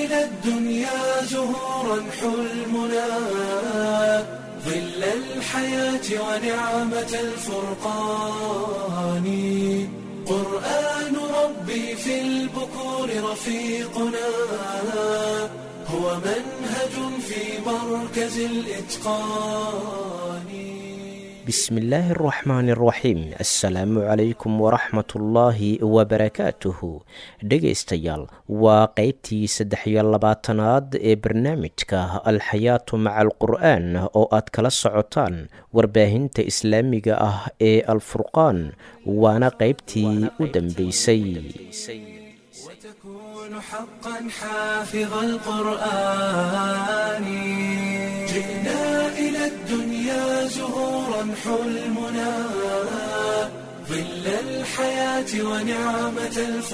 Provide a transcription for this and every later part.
إلى الدنيا زهورا حلمنا ظل الحياة ونعمة الفرقان قرآن ربي في البكور رفيقنا هو منهج في مركز الإتقان بسم الله الرحمن الرحيم السلام عليكم ورحمة الله وبركاته dhegaystayaal waa qaybtii 23aad ee barnaamijka alxayaatu maca alqur'aan oo aad kala socotaan warbaahinta islaamiga ah ee alfurqaan waana qaybtii u dambeysay وتكون حقا حافظ القرآن جئنا إلى الدنيا زهورا حلمنا ظل الحياة ونعمة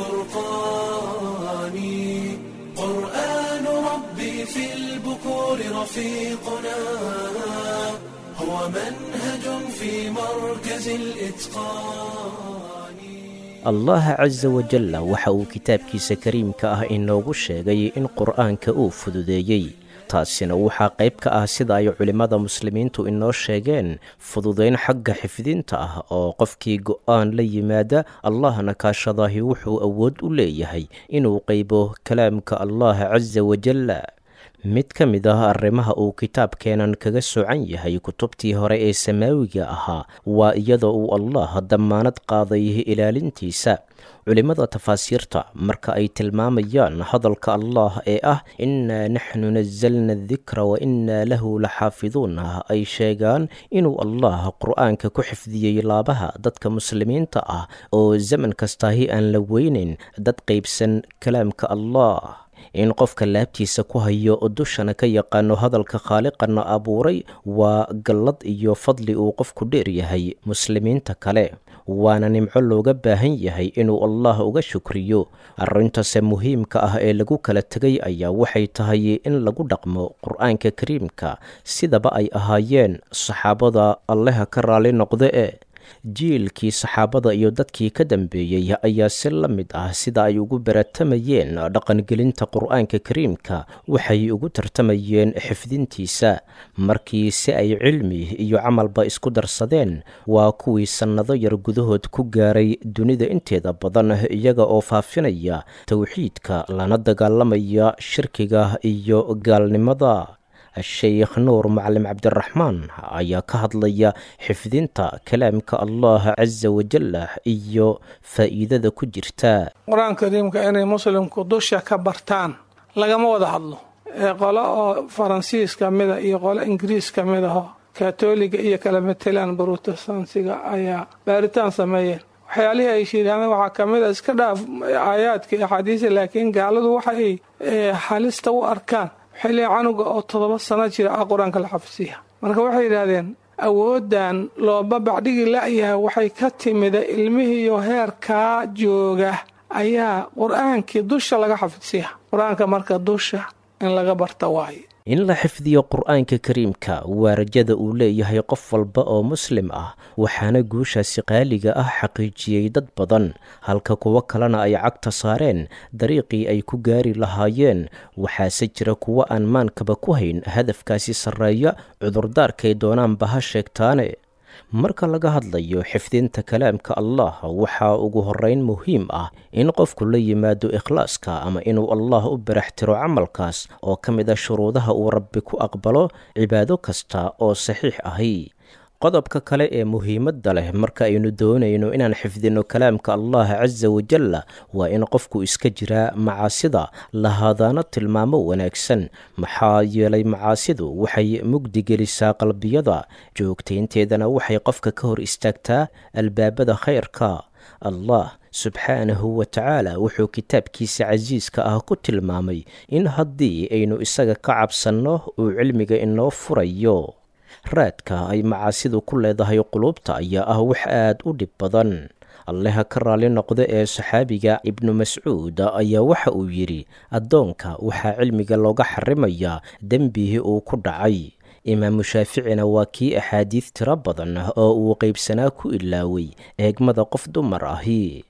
الفرقان قرآن ربي في البكور رفيقنا هو منهج في مركز الإتقان allah casa wajalla waxa uu kitaabkiisa kariimka ah inoogu sheegay in qur'aanka uu fududeeyey taasina waxaa qayb ka ah sida ay culimmada muslimiintu inoo sheegeen fududayn xagga xifdinta ah oo qofkii go'aan la yimaada allahna kaashadahi wuxuu awood u leeyahay inuu qaybo kalaamka allah casa wajalla mid ka mid ah arrimaha uu kitaabkeenan kaga socan yahay kutubtii hore ee samaawiga ahaa waa iyadoo uu allah dammaanad qaaday ilaalintiisa culimmada tafaasiirta marka ay tilmaamayaan hadalka allah ee ah innaa naxnu nasalna adikra wa innaa lahu laxaafiduun ay sheegaan inuu allah qur'aanka ku xifdiyey laabaha dadka muslimiinta ah oo zaman kastaahi aan la weynayn dad qaybsan kalaamka allah in qofka laabtiisa ku hayo dushana ka yaqaano hadalka khaaliqana abuuray waa gallad iyo fadli uu qofku dheer yahay muslimiinta kale waana nimco looga baahan yahay inuu allah uga shukriyo arrintase muhiimka ah ee lagu kala tegay ayaa waxay tahay in lagu dhaqmo qur'aanka kariimka sidaba ay ahaayeen saxaabada alleha ka raali noqde jiilkii saxaabada iyo dadkii ka dambeeyey ayaa si la mid ah sida ay ugu baratamayeen dhaqangelinta qur'aanka kariimka waxay ugu tartamayeen xifdintiisa markii si ay cilmi iyo camalba isku darsadeen waa kuwii sannado yar gudahood ku gaaray dunida inteeda badan iyaga oo faafinaya towxiidka lana dagaalamaya shirkiga iyo gaalnimada الشيخ نور معلم عبد الرحمن ayaa ka hadlaya xifdinta kalaamka allah caza wajalla iyo faa'iidada ku jirta qur-aanka kariimka inay muslimku dusha ka bartaan lagama wada hadlo qolo oo faransiis ka mid ah iyo qolo ingiriis ka mid ah kaatooliga iyo kala metelaan protestantiga ayaa baaritaan sameeyeen waxyaalihii ay sheegaan waxaa ka mid ah iska dhaaf aayaadka iyo xadiisa laakiin gaaladu waxay halista u arkaan xilli canuga oo 7 sano jira qur-aanka la xafisiya marka waxay yiraahdeen awoodan loo babacdhigi la'yahay waxay ka timid ilmihii iyo heerka jooga ayaa qur-aankii dusha laga xafisiya qur-aanka marka dusha in laga barta waay in la xifdiyo qur'aanka kariimka waa rajada uu leeyahay qof walba oo muslim ah waxaana guushaasi qaaliga ah xaqiijiyey dad badan halka kuwo kalena ay cagta saareen dariiqii ay ku gaari lahaayeen waxaase jira kuwo aan maankaba ku hayn hadafkaasi sarreeya cudurdaarkay doonaanba ha sheegtaane marka laga hadlayo xifdinta kalaamka allah waxaa ugu horeyn muhiim ah in qofku la yimaado ikhlaaska ama inuu allah u baraxtiro camalkaas oo ka mid ah shuruudaha uu rabbi ku aqbalo cibaado kasta oo saxiix ahi qodobka kale ee muhiimadda leh marka aynu doonayno inaan xifdino kalaamka allah caza wajalla waa in qofku iska jiraa macaasida lahaadaana tilmaamo wanaagsan maxaa yeelay macaasidu waxay mugdi gelisaa qalbiyada joogtaynteedana waxay qofka ka hor istaagtaa albaabada khayrka allah subxaanahu wa tacaala wuxuu kitaabkiisa casiiska ah ku tilmaamay in haddii aynu isaga ka cabsanno uu cilmiga inoo furayo raadka ay macaasidu ku leedahay qulubta ayaa ah wax aad u dhib badan alleha ka raali noqda ee saxaabiga ibnu mascuud ayaa waxa uu yidhi addoonka waxaa cilmiga looga xarimayaa dembihii uu ku dhacay imaamu shaaficina waa kii axaadiid tiro badan oo uu qaybsanaa ku ilaaway eegmada qof dumar ahi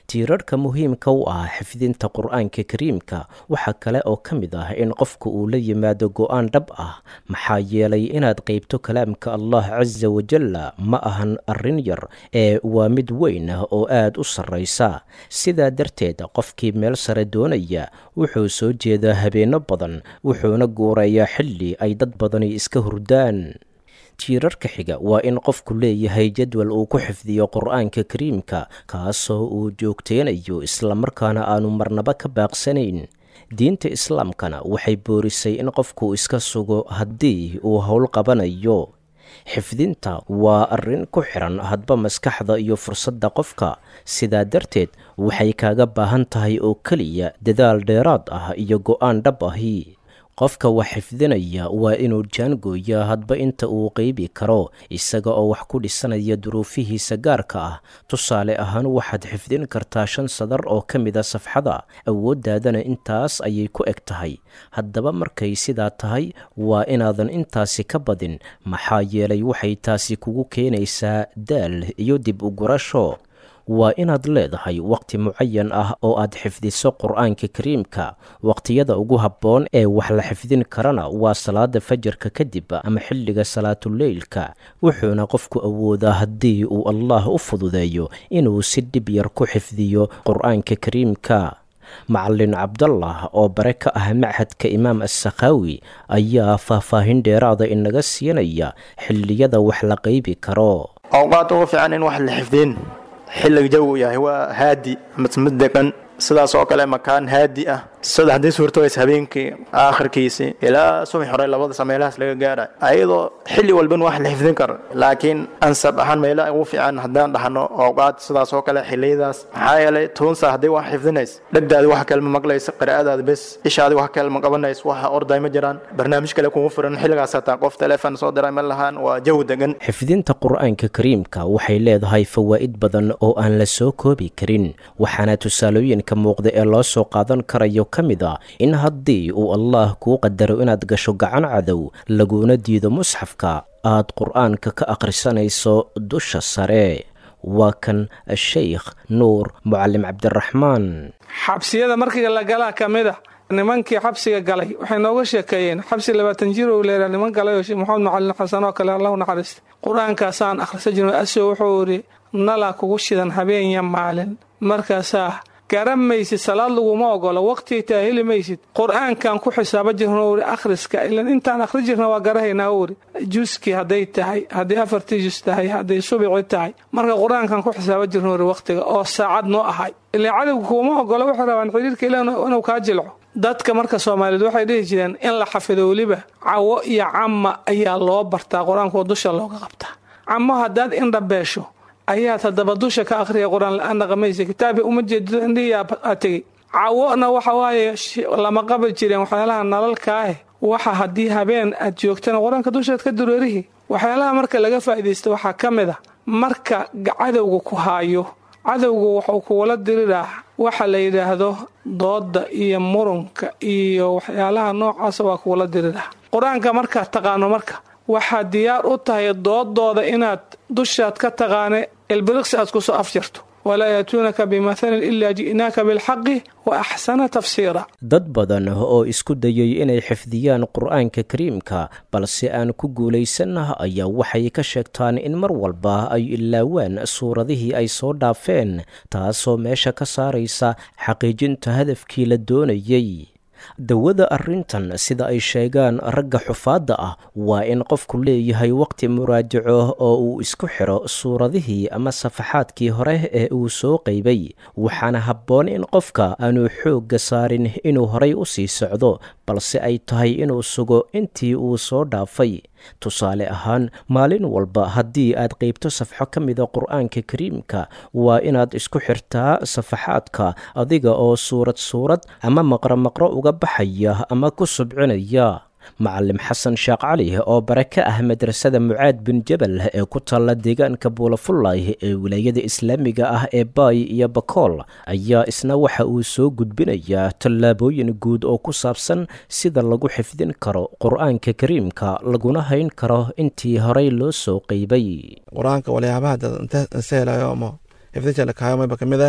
tiirarhka muhiimka u ah xifdinta qur'aanka kariimka waxaa kale oo ka mid ah in qofku uu la yimaado go'aan dhab ah, maxaa yeelay inaad qaybto kalaamka allah casa wajalla ma ahan arrin yar ee waa mid weyn ah oo aad u sarraysa. sidaa darteed qofkii meel sare doonaya wuxuu soo jeedaa habeenno badan, wuxuuna guurayaa xilli ay dad badani iska hurdaan. tiirarka xiga waa in qofku leeyahay jadwal uu ku xifdiyo qur'aanka kariimka, kaasoo uu joogteynayo islamarkaana aanu marnaba ka baaqsanayn. diinta islaamkana waxay boorisay in qofku iska sugo haddii uu howl qabanayo. xifdinta waa arrin ku xiran hadba maskaxda iyo fursadda qofka, sidaa darteed waxay kaaga baahan tahay oo keliya dadaal dheeraad ah iyo go'aan dhab ahi. qofka wax xifdinaya waa inuu jaangooyaa hadba inta uu qeybi karo, isaga oo wax ku dhisanaya duruufihiisa gaarka ah. tusaale ahaan waxaad xifdin kartaa 5 sadar oo ka mida safxada, awooddaadana intaas ayay ku eg tahay. haddaba markay sidaa tahay waa inaadan intaasi ka badin, maxaa yeelay waxay taasi kugu keenaysaa daal iyo dib u gurasho. waa inaad leedahay waqti mucayan ah oo aad xifdiso qur'aanka kariimka. waqtiyada ugu habboon ee wax la xifdin karana waa salaada fajarka kadib ama xilliga salaatuleylka, wuxuuna qofku awoodaa haddii uu allah u fududeeyo inuu si dhib yar ku xifdiyo qur'aanka kariimka. macalin cabdallah oo bare ka ah machadka imaam as-sakhaawi ayaa faahfaahin dheeraada inaga siinaya xilliyada wax la qaybi karo. awqaad ugu fiican in wax la xifdin xilliga jawigu yahay waa haadi mid degan, sidaas oo kale makaan haadi ah. haddii suurtooysa habeenkii aakhirkiisii ilaa subax hore labada sameelahaas laga gaara, ayadoo xilli walban wax la xifdin karo. laakiin ansab ahaan meelaha ugu fiican haddaan dhahno awqaad sidaas oo kale xilliyadaas, maxaa yeelay toonsa haddii wax xifdinays dhegdaadi wax kale ma maqlaysa, qiraa'adaada bes, ishaadi wax kale ma qabanays, waxa orday ma jiraan, barnaamij kale kugu furan. xilligaas hataa qof teleefon soo diray ma lahaan, waa jawi degan. xifdinta qur'aanka kariimka waxay leedahay fawaa'id badan oo aan la soo koobi karin, waxaana tusaalooyinka muuqda ee loo soo qaadan karayo ka mid ah in haddii uu allah kuu qadaro inaad gasho gacan cadow laguna diido musxafka, aad qur'aanka ka akhrisanayso dusha sare. waa kan sheikh nuur mucalim cabdiraxmaan. xabsiyada markii la galaa ka mid ah nimankii xabsiga galay waxay nooga sheekeeyeen xabsi 20 jir oo leeyahay niman galay oo sheekh maxamed macalin xasan oo kale allah u naxariisto, qur'aankaasaan akhrisan jirnay. asoo wuxuu yiri nala kugu shidan habeen iyo maalin, markaasaa garan maysid, salaad laguma ogolo, waqti taahili maysid. qur'aankan ku xisaaba jirno oo akhriska ilaan intaan akhri jirna waa garahaynaa oo juski haday tahay, haddii 4 juz tahay, haddii subaxi tahay, marka qur'aankan ku xisaaba jirno waqtiga oo saacad noo ahay. ilaa cadawga kuma ogolo, waxay rabaan xiriirka inuu ka jilco. dadka marka Soomaaliyeed waxay dhihi jireen in la xafido waliba cawo iyo camma ayaa loo bartaa, qur'aanka dusha looga qabtaa. cammo haddaad indha beesho ayaad haddaba dusha ka akhriya qur'aan la'aan dhaqamaysa, kitaabi uma jeedo indhiyaa tegey. caawona waxa waaye lama qaban jireen waxyaalaha nalalka ah, waxa haddii habeen aad joogtana qur'aanka dushaad ka dureerihi. waxyaalaha marka laga faa'iidaysto waxaa ka mid ah marka cadowga ku haayo, cadowgu wuxuu kuwala diriraa waxa la yidhaahdo dooda iyo murunka iyo waxyaalaha noocaasa waa kuwala diriraa. qur'aanka markaad taqaano marka waxaad diyaar u tahay doodooda inaad dushaad ka taqaane ilbiriqsi aad ku soo afjarto. walaa yaatuunaka bimathalin ilaa ji'naaka bilxaqi wa axsana tafsiira. dad badan oo isku dayay inay xifdiyaan qur'aanka kariimka balse aan ku guulaysanah ayaa waxay ka sheegtaan in mar walba ay ilaawaan suuradihii ay soo dhaafeen, taasoo meesha ka saaraysa xaqiijinta hadafkii la doonayay. dawada arrintan sida ay sheegaan ragga xufaadda ah waa in qofku leeyahay waqti muraajaco oo uu isku xiro suuradihii ama safaxaadkii hore ee uu soo qaybay, waxaana habboon in qofka aanu xoogga saarin inuu horay u sii socdo, balse ay tahay inuu sugo intii uu soo dhaafay. tusaale ahaan maalin walba haddii aad qaybto safxo ka mida qur'aanka kariimka waa inaad isku xirtaa safaxaadka adiga oo suurad ama maqro uga baxaya ama ku subcinaya. macalim xasan sheekh cali oo bare ka ah madrasada mucaad bin jabal ee ku taalla deegaanka buulafullay ee wilaayada islaamiga ah ee baay iyo bakool ayaa isna waxa uu soo gudbinayaa tallaabooyin guud oo ku saabsan sida lagu xifdin karo qur'aanka kariimka laguna hayn karo intii horey loo soo qaybay. qur'aanka waliyaabaha inta seelayo ama xifdinta la kaayo ma kamid ah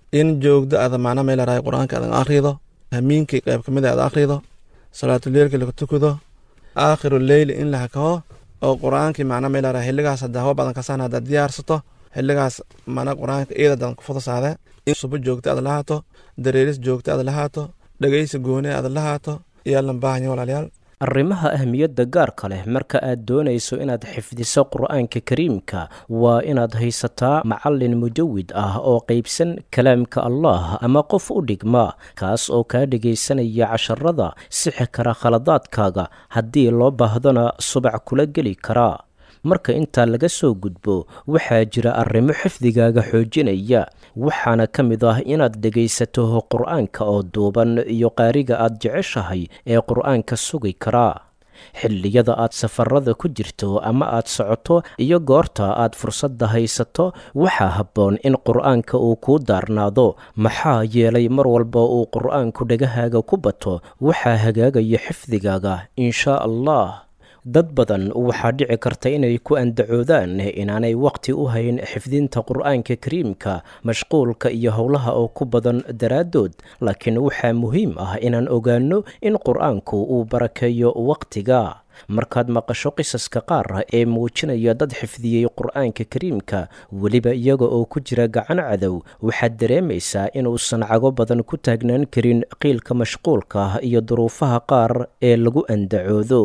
in joogda aad macna meel raay quraanka aad akhrido hamiinkii qayb kamid aad akhrido salaatul leelka lagu tukado aakhirul leyl in la hako oo quraanka macna meel raay xilligaas hadaho badan ka saana hada diyaarsato xilligaas macna quraanka eedadan ku fudusaade in suba joogta aad lahaato dareeris joogta aad lahaato dhageysi gooni aad lahaato iyo lan baahan walaalayaal arrimaha ahmiyadda gaarka leh marka aad doonayso inaad xifdiso qur'aanka kariimka waa inaad haysataa macallin mujawid ah oo qaybsan kalaamka allah ama qof u dhigma kaas oo kaa dhegaysanaya casharada sixi kara khaladaadkaaga haddii loo baahdona subac kula geli karaa marka intaa laga soo gudbo waxaa jira arrimo xifdigaaga xoojinaya waxaana ka mid ah inaad dhegaysato qur'aanka oo duuban iyo qaariga aad jeceshahay ee qur'aanka sugi karaa xilliyada aad safarada ku jirto ama aad socoto iyo goorta aad fursadda haysato waxaa habboon in qur'aanka uu kuu daarnaado maxaa yeelay mar walba uu qur'aanku dhagahaaga ku bato waxaa hagaagaya xifdigaaga inshaa allah dad badan waxaa dhici karta inay ku andacoodaan inaanay waqti u hayn xifdinta qur'aanka kariimka mashquulka iyo howlaha oo ku badan daraaddood laakiin waxaa muhiim ah inaan ogaanno in qur'aanku uu barakeeyo waqtiga markaad maqasho qisaska qaar ee muujinaya dad xifdiyey qur'aanka kariimka weliba iyaga oo ku jira gacan cadow waxaad dareemaysaa inuusan cago badan ku taagnaan karin qiilka mashquulka iyo duruufaha qaar ee lagu andacoodo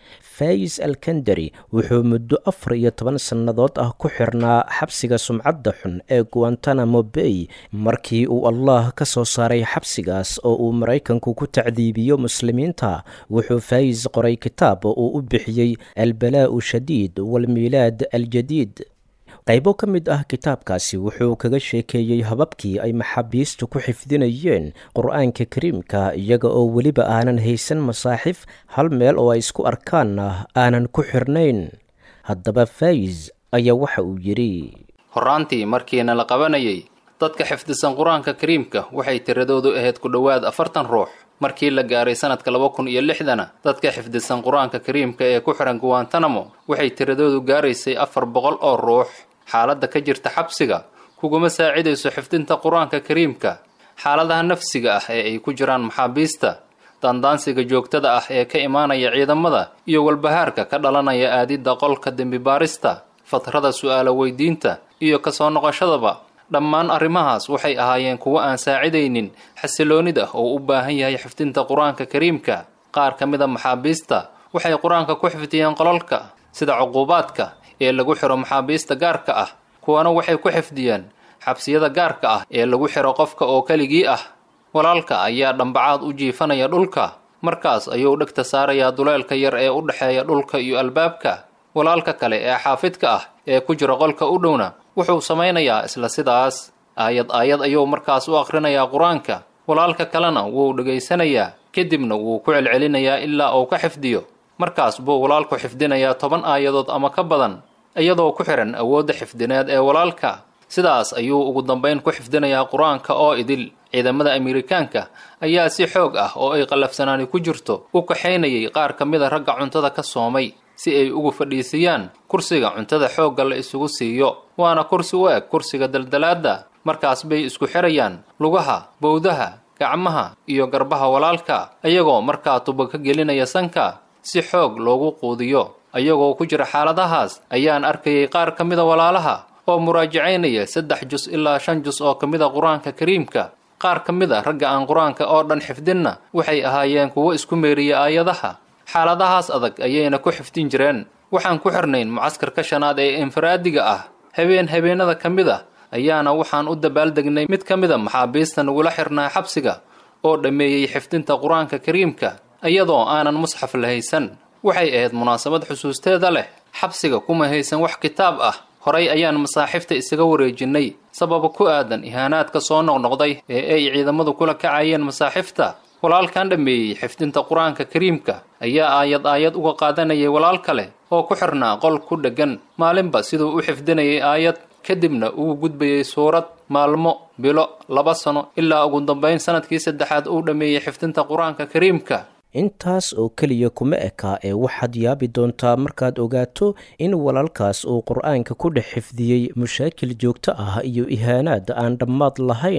fayis alkandari wuxuu muddo 14 sannadood ah ku xirnaa xabsiga sumcadda xun ee Guantanamo Bay markii uu Allah ka soo saaray xabsigaas oo uu Maraykanku ku tacdiibiyo muslimiinta wuxuu fayis qoray kitaab oo uu u bixiyay Al-Balaa'u Shadiid wal Milaad Al-Jadiid qaybo ka mid ah kitaabkaasi wuxuu kaga sheekeeyey hababkii ay maxaabiistu ku xifdinayeen qur'aanka kariimka iyaga oo weliba aanan haysan masaaxif hal meel oo ay isku arkaanna aanan ku xirnayn haddaba fayis ayaa waxa uu yidhi horaantii markiina la qabanayay dadka xifdisan qur-aanka kariimka waxay tiradoodu ahayd ku dhowaad 40 ruux markii la gaaray sanadka 2006 dadka xifdisan qur-aanka kariimka ee ku xiran Guantanamo waxay tiradoodu gaaraysay 400 oo ruux xaaladda ka jirta xabsiga kuguma saacidayso xifdinta qur-aanka kariimka xaaladaha nafsiga ah ee ay ku jiraan maxaabiista dandaansiga joogtada ah ee ka imaanaya ciidamada iyo walbahaarka ka dhalanaya aadidda qolka dembi baarista fatrada su'aalo weydiinta iyo ka soo noqoshadaba dhammaan arrimahaas waxay ahaayeen kuwo aan saacidaynin xasiloonida oo u baahan yahay xifdinta qur-aanka kariimka qaar ka mid a maxaabiista waxay qur-aanka ku xifdiyeen qolalka sida cuquubaadka ee lagu xiro maxaabiista gaarka ah kuwana waxay ku xifdiyeen xabsiyada gaarka ah ee lagu xiro qofka oo keligii ah walaalka ayaa dhambacaad u jiifanaya dhulka markaas ayuu dhegta saarayaa duleelka yar ee u dhexeeya dhulka iyo albaabka walaalka kale ee xaafidka ah ee ku jira qolka u dhowna wuxuu samaynayaa isla sidaas aayad ayuu markaas u akhrinayaa qur-aanka walaalka kalena wuu dhegaysanayaa kadibna wuu ku celcelinayaa ilaa uu ka xifdiyo markaas buu walaalku xifdinayaa 10 aayadood ama ka badan iyadoo ku xiran awoodda xifdineed ee walaalka sidaas ayuu ugu dambeyn ku xifdinayaa qur-aanka oo idil ciidamada Ameerikaanka ayaa si xoog ah oo ay qalafsanaani ku jirto u kaxaynayay qaar ka mid a ragga cuntada ka soomay si ay ugu fadhiisiyaan kursiga cuntada xoogga la isugu siiyo waana kursi u eg kursiga daldalaada markaas bay isku xirayaan lugaha bowdaha gacmaha iyo garbaha walaalka ayagoo markaa tuba ka gelinaya sanka si xoog loogu quudiyo ayagoo ku jira xaaladahaas ayaan arkayay qaar ka mid a walaalaha oo muraajacaynaya 3 juz ilaa 5 juz oo ka mid a qur-aanka kariimka qaar ka mid a ragga aan qur-aanka oo dhan xifdinna waxay ahaayeen kuwo isku meeriya aayadaha xaaladahaas adag ayayna ku xifdin jireen waxaan ku xirnayn mucaskarka shanaad ee infiraadiga ah habeenada ka mid ah ayaana waxaan u dabaaldegnay mid ka mid a maxaabiista nagula xirnaa xabsiga oo dhammeeyey xifdinta qur-aanka kariimka iyadoo aanan musxaf la haysan waxay ahayd munaasabad xusuusteeda leh xabsiga kuma haysan wax kitaab ah horay ayaan masaaxifta isaga wareejinay sababa ku aadan ihaanaadka soo noqnoqday ee ay ciidamadu kula kacayeen masaaxifta walaalkan dhammeeyey xifdinta qur-aanka kariimka ayaa aayad uga qaadanayay walaal kale oo ku xirnaa qol ku dheggan maalinba siduu u xifdinayay aayad kadibna uu gudbayay suurad maalmo bilo 2 sano ilaa ugu dambeyn sanadkii 3aad uu dhammeeyey xifdinta qur-aanka kariimka intaas oo keliya kuma eka ee waxaad yaabi doontaa markaad ogaato in walaalkaas uu qur'aanka ku dhex xifdiyey mushaakil joogto ah iyo ihaanaad aan dhammaad lahayn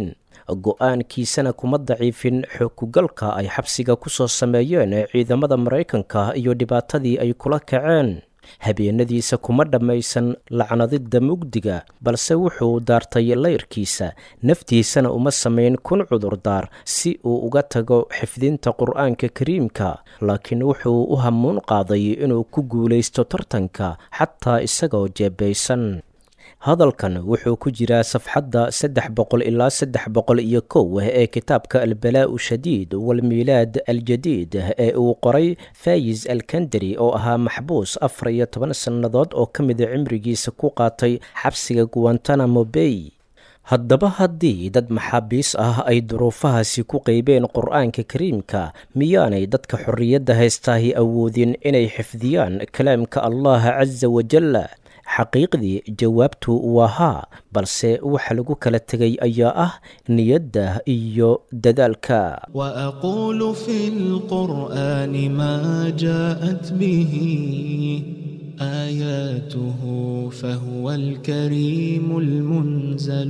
go-aankiisana kuma daciifin xookugalka ay xabsiga ku soo sameeyeen ciidamada maraykanka iyo dhibaatadii ay kula kaceen. habeenadiisa kuma dhammaysan lacnadidda mugdiga, balse wuxuu daartay layrkiisa, naftiisana uma samayn kun cudurdaar si uu uga tago xifdinta qur'aanka kariimka, laakiin wuxuu u hamuun qaaday inuu ku guulaysto tartanka xataa isagoo jeebaysan. hadalkan wuxuu ku jiraa safxadda 300 ilaa 301 ee kitaabka albalaa'u shadiid walmiilaad aljadiid ee uu qoray faayiz alkandari oo ahaa maxbuus 14 sannadood oo ka mida cimrigiisa ku qaatay xabsiga guantanamo bay. haddaba haddii dad maxaabiis ah ay duruufahaasi ku qeybeen qur'aanka kariimka, miyaanay dadka xorriyadda haystaahi awoodin inay xifdiyaan kalaamka allah casa wajalla? xaqiiqdii jawaabtu waa haa, balse waxa lagu kala tegay ayaa ah niyadda iyo dadaalka. وأقول في القرآن ما جاءت به آياته فهو الكريم المنزل.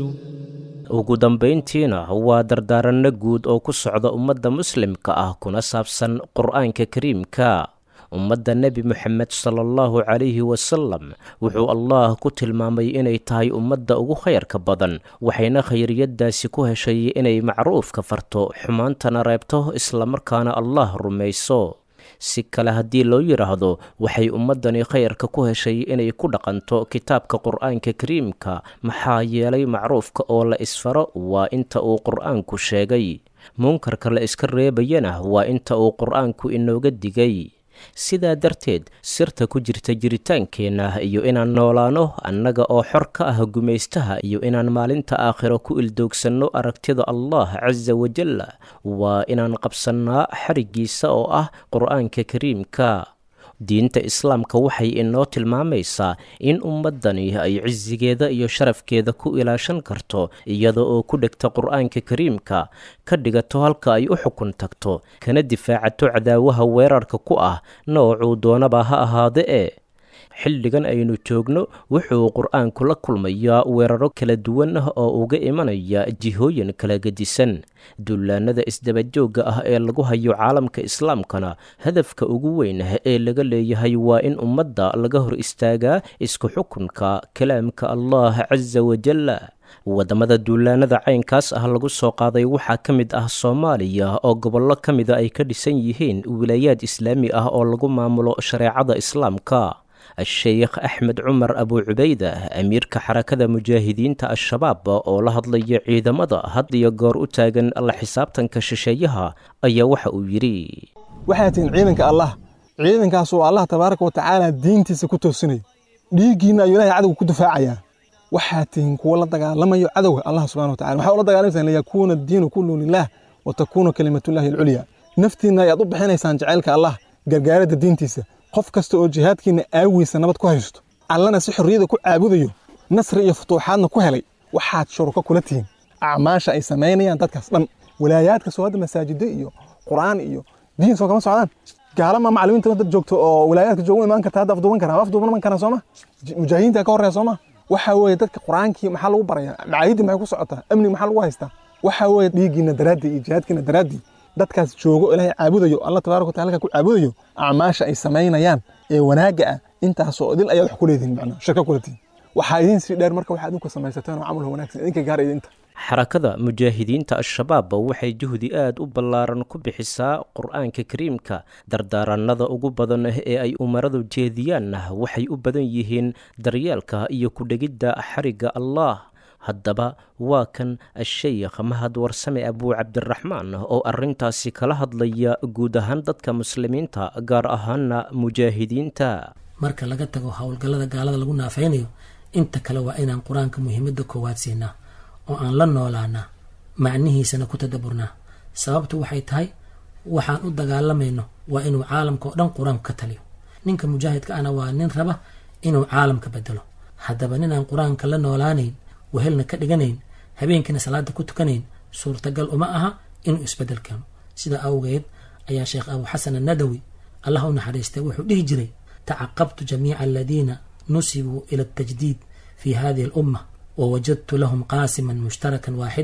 ugu dambayntiina waa dardaaranno guud oo ku socda ummadda muslimka ah kuna saabsan qur'aanka kariimka. ummadda nebi moxamed salaallahu calayhi wasalam wuxuu allah ku tilmaamay inay tahay ummadda ugu khayrka badan, waxayna khayriyaddaasi ku heshay inay macruufka farto, xumaantana reebto, islamarkaana allah rumayso. si kale haddii loo yidhaahdo, waxay ummaddani khayrka ku heshay inay ku dhaqanto kitaabka qur'aanka kariimka, maxaa yeelay macruufka oo la isfaro waa inta uu qur'aanku sheegay, munkarka la iska reebayana waa inta uu qur'aanku inooga digay. sidaa darteed sirta ku jirta jiritaankeenna iyo inaan noolaano annaga oo xor ka ah gumaystaha iyo inaan maalinta aakhiro ku ildoogsanno aragtida allah casa wajalla waa inaan qabsannaa xariggiisa oo ah qur'aanka kariimka. diinta islaamka waxay inoo tilmaamaysaa in ummaddani ay cisigeeda iyo sharafkeeda ku ilaashan karto iyada oo ku dhegta qur'aanka kariimka, ka dhigato halka ay u xukun tagto, kana difaacato cadaawaha weerarka ku ah noocuu doonaba ha ahaade ee. xilligan aynu joogno wuxuu qur'aanku la kulmayaa weeraro kala duwan ah oo uga imanaya jihooyin kala gedisan. dullaanada isdabajoogga ah ee lagu hayo caalamka islaamkana hadafka ugu weyn ee laga leeyahay waa in ummadda laga hor istaagaa isku xukunka kalaamka allah casa wajalla. waddamada duulaanada caynkaas ah lagu soo qaaday waxaa ka mid ah soomaaliya oo gobollo ka mida ay ka dhisan yihiin wilaayaad islaami ah oo lagu maamulo shareecada islaamka. الشيخ أحمد عمر أبو عبيدة أمير كحركة مجاهدين الشباب أولا هضلي عيد مضى هضلي يقار أتاقن الله حساب تنكششيها أي وحا ويري وحاتين عيدنك الله عيدنك أسوء الله تبارك وتعالى دين تسكتو سني ليقينا يلاي عدو كدفاعيا وحاتين كوالا دقاء لما يعدو الله سبحانه وتعالى وحاولا دقاء نفسنا ليكون الدين كله لله وتكون كلمة الله العليا نفتنا يضب حين يسان جعلك الله قرقارة الدين تسا qof kasta oo jihaadkiina aawiisa nabad ku haysto, allana si xorriyada ku caabudayo, nasri iyo futuuxaadna ku helay, waxaad shurko kula tihiin acmaasha ay samaynayaan dadkaas dhan. walaayaadka soo hadda masaajidda iyo qur'aan iyo diin soo kama socdaan. gaalama macallimiinta dad joogto oo walaayaadka joogo imaan karta hadda afduuban karaan sooma, mujaahidiinta ka horreeya sooma. waxa weeye dadka qur'aankii maxaa lagu barayaa, macaayidii maxay ku socotaa, amni maxaa lagu haystaa. waxa weeye dhiiggiina daraadii iyo jihaadkiina daraadii dadkaas joogo ilaahay caabudayo, allah tabaaraka wa tacaala ku caabudayo, acmaasha ay samaynayaan ee wanaaga ah intaasoo idil ayaa wax ku leedihiin, macnaa shirka ku leedihiin. waxaa idin sii dheer marka waxaad idinku samaysateen oo camal wanaagsan idinka gaar idinta. xarakada mujaahidiinta al-shabaab waxay juhdi aad u ballaaran ku bixisaa qur'aanka kariimka. dardaaranada ugu badan ee ay umaradu jeediyaanna waxay u badan yihiin daryeelka iyo ku dhegidda xarigga allah. haddaba waa kan asheykh mahad warsame abuu cabdiraxmaan oo arrintaasi kala hadlaya guud ahaan dadka muslimiinta, gaar ahaana mujaahidiinta. marka laga tago howlgallada gaalada lagu naafaynayo, inta kale waa inaan qur-aanka muhiimadda koowaad siinaa oo aan la noolaanaa, macnihiisana ku tadabburnaa. sababtu waxay tahay waxaan u dagaalamayno waa inuu caalamka oo dhan qur-aanku ka taliyo. ninka mujaahidka ana waa nin raba inuu caalamka bedelo. haddaba nin aan qur-aanka la noolaanayn, wehelna ka dhiganayn, habeenkiina salaada ku tukanayn, suurtagal uma aha inuu isbedel keeno. sida awgeed ayaa sheekh abu xasan annadawi allah u naxariistay wuxuu dhihi jiray: tacaqabtu jamiica aladiina nusibuu ila altajdiid fi hadihi alumma wawajadtu lahum qaasiman mushtarakan waaxidan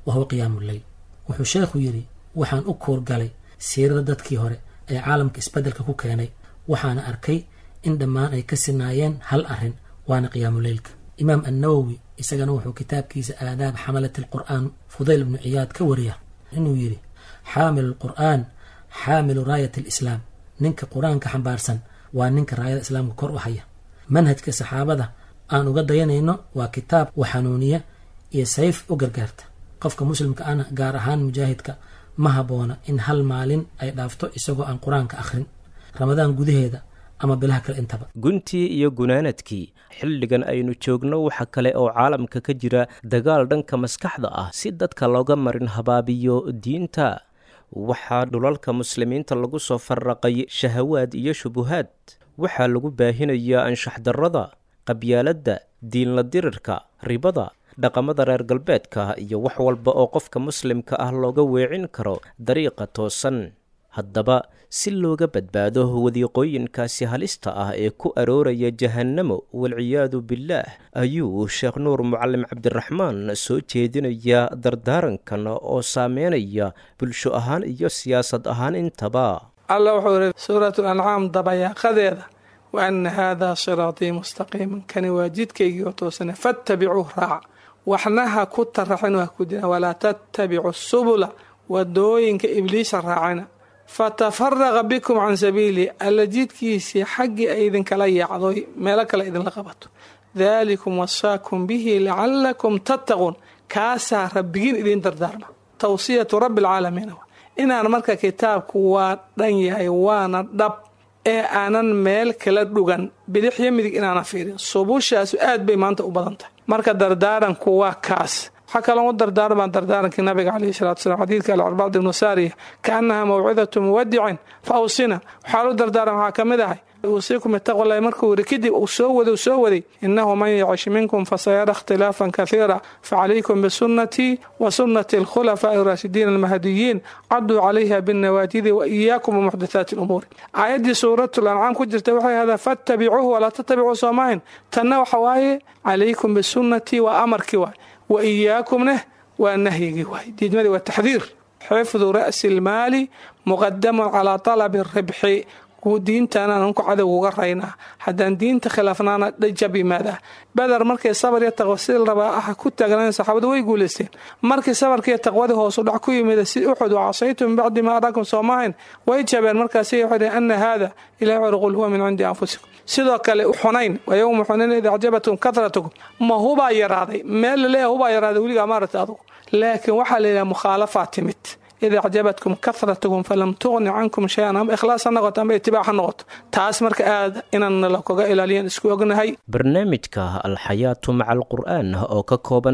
wahuwa qiyaamu lleyl. wuxuu sheekhu yidhi waxaan u kuurgalay siirada dadkii hore ee caalamka isbeddelka ku keenay, waxaana arkay in dhammaan ay ka sinaayeen hal arrin, waana qiyaamuleylka. imaam annawowi isagana wuxuu kitaabkiisa aadaab xamalati alqur'aan fudayl ibnu ciyaad ka wariya inuu yidhi xaamilu alqur'aan xaamilu raayat alislaam, ninka qur-aanka xambaarsan waa ninka raayada islaamka kor u haya. manhajka saxaabada aan uga dayanayno waa kitaab u xanuuniya iyo sayf u gargaarta. qofka muslimka ana gaar ahaan mujaahidka ma habboona in hal maalin ay dhaafto isagoo aan qur-aanka akhrin, ramadaan gudaheeda ama bilaha kale intaba. guntii iyo gunaanadkii xilligan aynu joogno waxa kale oo caalamka ka jira dagaal dhanka maskaxda ah si dadka looga marin habaabiyo diinta. waxaa dhulalka muslimiinta lagu soo farraqay shahawaad iyo shubuhaad. waxaa lagu baahinayaa anshaxdarrada, qabyaaladda, diinla dirirka, ribada, dhaqamada reer galbeedka iyo wax walba oo qofka muslimka ah looga weecin karo dariiqa toosan. haddaba si looga badbaado wadiiqooyinkaasi halista ah ee ku arooraya jahannamo walciyaadu billaah, ayuu sheekh nuur mucallim cabdiraxmaan soo jeedinayaa dardaarankan oo saameynaya bulsho ahaan iyo siyaasad ahaan intaba. alla wuxuu yidhi suuratu lancaam dabayaaqadeeda, wa anna haadaa siraatii mustaqiiman, kani waa jidkaygii oo toosane, fattabicuuh raaca, waxna ha ku taraxin ha ku dina, walaa tattabicu subula, wadooyinka ibliisa raacina, fatafaraqa bikum can sabiilii, alla jidkiisii xaggii ay idinkala yaacdoy meelo kale idinla qabato. daalikum wasaakum bihi lacallakum tattaquun, kaasaa rabbigiin idiin dardaarma. tawsiyatu rabbi alcaalamiin, inaan marka kitaabku waa dhan yahay, waana dhab, ee aanan meel kala dhugan, bidix iyo midig inaana fiirin. subushaasu aad bay maanta u badan tahay. marka dardaaranku waa kaas. waxaa kaloo u dardaarmaan dardaarankii nabiga calayhi salatu wasalaam, xadiidka alcarbaad ibnu saariya, kaannaha mawcidatu muwadicin fa awsina. waxaa u dardaaran waxaa ka mid ahay uusiikum bitaqwallahi, markuu yidhi kadib uu soo waday innahu man yacish minkum fasayara ikhtilaafan kaiira facalaykum bisunnatii wa sunnati alkhulafaa'i raashidiin almahdiyiin caduu calayha binnawaajidi wa iyaakum wamuxdathaati lumuuri. aayaddii suuratul ancaam ku jirta waxay ahdaa fattabicuuhu walaa tattabicuu soomahin. tanna waxa waaye calaykum bisunnatii waa amarkii waay, wa iyaakumneh waa nahyigii waay, diidmadii waa taxdiir. xifdu ra'si lmaali muqadamun calaa talabi ribxi, diintaanaan unku cadowga uga raynaa, haddaan diinta khilaafnaana dhajab yimaadaa. badar markay sabar iyo taqwa si rabaa ah ku taagnaan saxaabadu way guulaysteen. markii sabarkiiyo taqwadii hoosu dhac ku yimida si uxud wacasaytum min bacdi maa araakum soomahayn way jabeen. markaasi waxay ana haada ilahi wuxuu qul huwa min cindi anfusikum. sidoo kale xunayn wa yowma xunayn id acjabatkum katratukum, ma hubaa yaraaday, meel laleeyahay hubaa yaraaday weligaa maaragta adugu, laakiin waxaa la yidhaha mukhaalafaa timid. ida acjabatkum kahratukum falam tuqni cankum shay-an, ama ikhlaas ha noqoto ama itibaac ha noqoto. taas marka aad inaan kaga ilaaliyan isku ognahay. barnaamijka alxayaatu maca alqur'aan oo ka kooban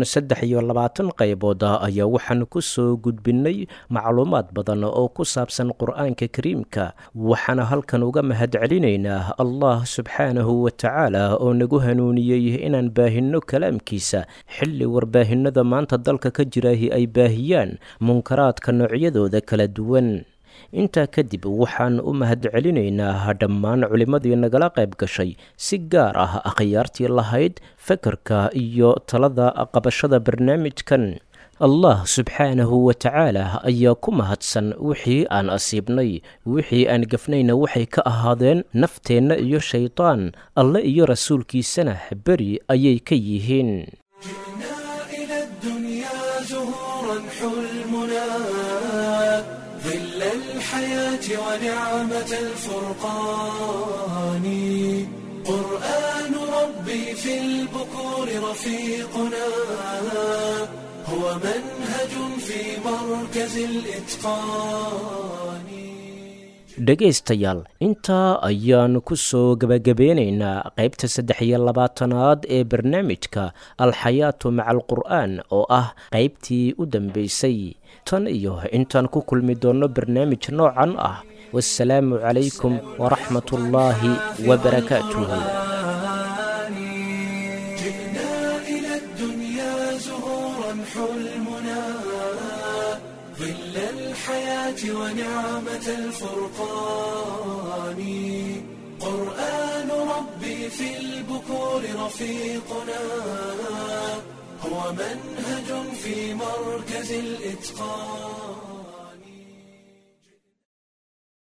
23 qaybood ayaa waxaan ku soo gudbinay macluumaad badan oo ku saabsan qur'aanka kariimka. waxaana halkan uga mahadcelinaynaa allah subxaanahu wa tacaala oo nagu hanuuniyey inaan baahinno kalaamkiisa xilli warbaahinada maanta dalka ka jiraahi ay baahiyaan munkaraadka noocyadooda kala duwan. intaa kadib waxaan u mahadcelinaynaa dhammaan culimmadii nagala qayb gashay, si gaar ah akhyaartii lahayd fakarka iyo talada qabashada barnaamijkan. allah subxaanahu wa tacaala ayaa ku mahadsan. wixii aan asiibnay, wixii aan gafnayna waxay ka ahaadeen nafteenna iyo shaydaan. alle iyo rasuulkiisana beri ayay ka yihiin. ونعمة الفرقان قرآن ربي في البكور رفيقنا هو منهج في مركز الإتقان. dhegaystayaal, intaa ayaanu ku soo gebagabeynaynaa qaybta 23aad ee barnaamijka alxayaatu maca alqur'aan oo ah qaybtii u dambaysay. tan iyo intaan ku kulmi doonno barnaamij noocan ah, wassalaamu calaykum waraxmat ullaahi wabarakaatuhu. ونعمة الفرقان قرآن ربي في البكور رفيقنا هو منهج في مركز الإتقان.